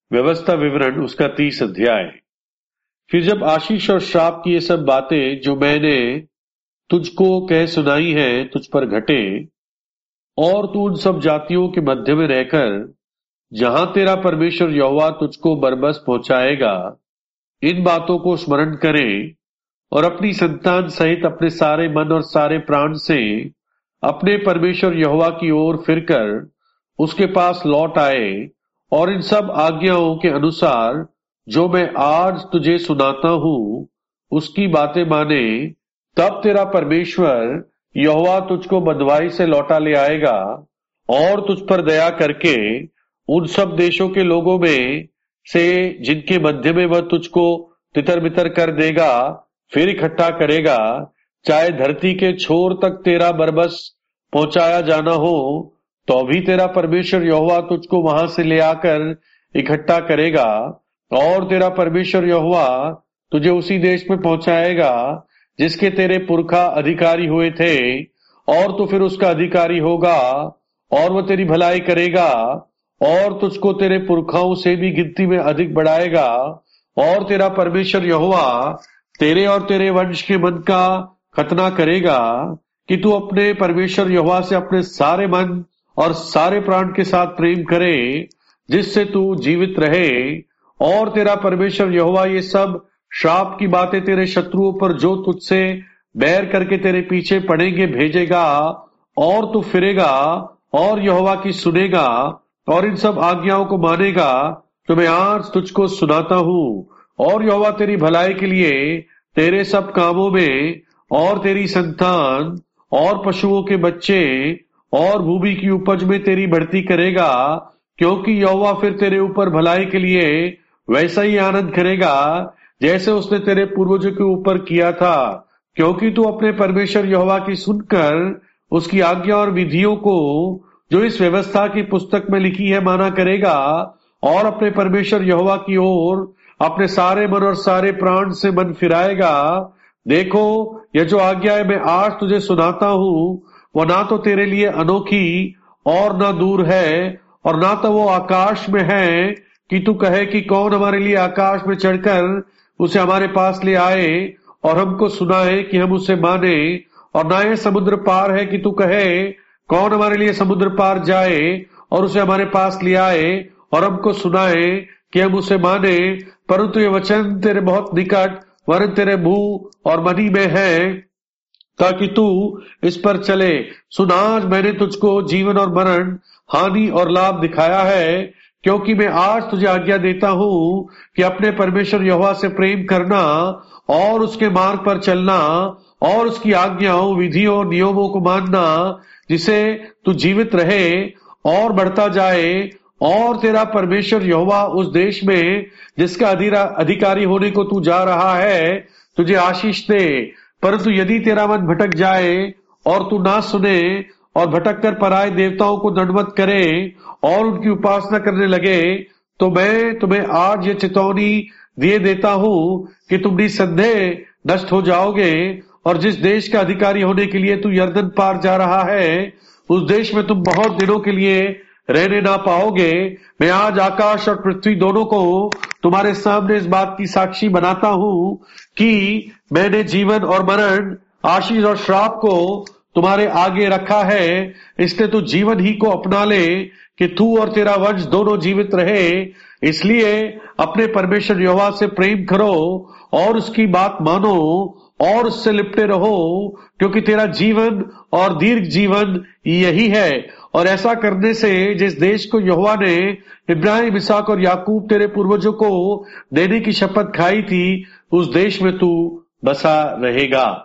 व्यवस्था विवरण उसका 30 अध्याय। फिर जब आशीष और श्राप की ये सब बातें जो मैंने तुझको कह सुनाई है तुझ पर घटे, और तू उन सब जातियों के मध्य में रहकर जहां तेरा परमेश्वर यहोवा तुझको बरबस पहुंचाएगा, इन बातों को स्मरण करे और अपनी संतान सहित अपने सारे मन और सारे प्राण से अपने परमेश्वर यहोवा की ओर फिरकर उसके पास लौट आए और इन सब आज्ञाओं के अनुसार जो मैं आज तुझे सुनाता हूं उसकी बातें माने, तब तेरा परमेश्वर यहोवा तुझको बँधुआई से लौटा ले आएगा और तुझ पर दया करके उन सब देशों के लोगों में से जिनके मध्य में वह तुझको तितर बितर कर देगा फिर इकट्ठा करेगा, चाहे धरती के छोर तक तेरा बरबस पहुंचाया जाना हो तो भी तेरा परमेश्वर यहोवा तुझको वहां से ले आकर इकट्ठा करेगा। और तेरा परमेश्वर यहोवा तुझे उसी देश में पहुंचाएगा जिसके तेरे पुरखा अधिकारी हुए थे, और तू फिर उसका अधिकारी होगा और वह तेरी भलाई करेगा और तुझको तेरे पुरखाओं से भी गिनती में अधिक बढ़ाएगा। और तेरा परमेश्वर यहोवा तेरे और तेरे वंश के मन का खतना करेगा कि तू अपने परमेश्वर यहोवा से अपने सारे मन और सारे प्राण के साथ प्रेम करे, जिससे तू जीवित रहे। और तेरा परमेश्वर यहोवा ये सब श्राप की बातें तेरे शत्रुओं पर जो तुझसे बैर करके तेरे पीछे पड़ेंगे भेजेगा, और तू फिरेगा और यहोवा की सुनेगा और इन सब आज्ञाओं को मानेगा तो मैं आज तुझको सुनाता हूं। और यहोवा तेरी भलाई के लिए तेरे सब कामों में और तेरी संतान और पशुओं के बच्चे और भूमि की उपज में तेरी बढ़ती करेगा, क्योंकि यहोवा फिर तेरे ऊपर भलाई के लिए वैसा ही आनंद करेगा जैसे उसने तेरे पूर्वजों के ऊपर किया था, क्योंकि तू अपने परमेश्वर यहोवा की सुनकर उसकी आज्ञा और विधियों को जो इस व्यवस्था की पुस्तक में लिखी है माना करेगा, और अपने परमेश्वर यहोवा की ओर अपने सारे मन और सारे प्राण से मन फिराएगा। देखो, यह जो आज्ञा मैं आज तुझे सुनाता हूं वह ना तो तेरे लिए अनोखी और ना दूर है, और ना तो वो आकाश में है कि तू कहे कि कौन हमारे लिए आकाश में चढ़कर उसे हमारे पास ले आए और हमको सुनाए कि हम उसे माने, और ना यह समुद्र पार है कि तू कहे कौन हमारे लिए समुद्र पार जाए और उसे हमारे पास ले आए और हमको सुनाए कि हम उसे माने। परंतु ये वचन तेरे बहुत निकट वरन तेरे मुंह और मनी में है, ताकि तू इस पर चले। सुन, आज मैंने तुझको जीवन और मरण, हानि और लाभ दिखाया है, क्योंकि मैं आज तुझे आज्ञा देता हूं कि अपने परमेश्वर यहोवा से प्रेम करना और उसके मार्ग पर चलना और उसकी आज्ञाओं, विधियों, नियमों को मानना, जिसे तू जीवित रहे और बढ़ता जाए, और तेरा परमेश्वर यहोवा उस देश में जिसका अधिकारी होने को तू जा रहा है तुझे आशीष दे। परंतु यदि तेरा मन भटक जाए और तू ना सुने और भटक कर पराये देवताओं को दंडवत करे और उनकी उपासना करने लगे, तो मैं तुम्हें आज ये चेतावनी दिए देता हूं कि तुम निसंदेह नष्ट हो जाओगे। और जिस देश का अधिकारी होने के लिए तू यरदन पार जा रहा है उस देश में तुम बहुत दिनों के लिए रहने ना पाओगे। मैं आज आकाश और पृथ्वी दोनों को तुम्हारे सामने इस बात की साक्षी बनाता हूं कि मैंने जीवन और मरण, आशीष और श्राप को तुम्हारे आगे रखा है। इसलिए तू जीवन ही को अपना ले कि तू और तेरा वंश दोनों जीवित रहे। इसलिए अपने परमेश्वर यहोवा से प्रेम करो और उसकी बात मानो और उससे लिपटे रहो, क्योंकि तेरा जीवन और दीर्घ जीवन यही है। और ऐसा करने से जिस देश को यहोवा ने इब्राहिम, इसहाक और याकूब तेरे पूर्वजों को देने की शपथ खाई थी, उस देश में तू बसा रहेगा।